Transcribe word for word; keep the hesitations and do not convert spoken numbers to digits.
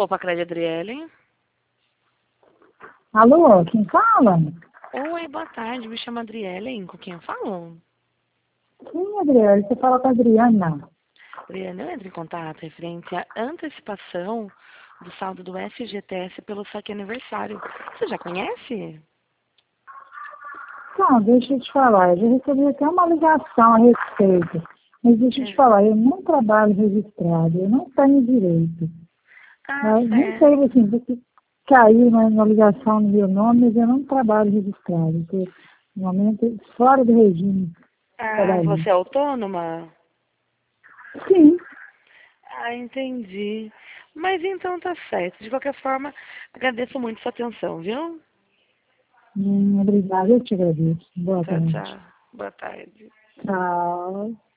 Poupa Crédito, Adriele. Alô, quem fala? Oi, boa tarde. Me chamo Adriele. Com quem eu falo? Sim, Adriana, você fala com a Adriana. Adriele, eu entro em contato referente à antecipação do saldo do F G T S pelo saque aniversário. Você já conhece? Não, deixa eu te falar, eu já recebi até uma ligação a respeito. Mas deixa eu te É. falar, eu não trabalho registrado, eu não tenho direito. Ah, Eu nem certo. sei, assim, porque caiu na, na ligação no meu nome, mas eu não trabalho registrado. Estou, no momento, fora do regime Ah, você é trabalhista. autônoma? Sim, Ah, entendi. Mas então tá certo. De qualquer forma, agradeço muito sua atenção, viu? hum, obrigada, eu te agradeço. Boa Tchau, tarde. tchau. Boa tarde. Tchau.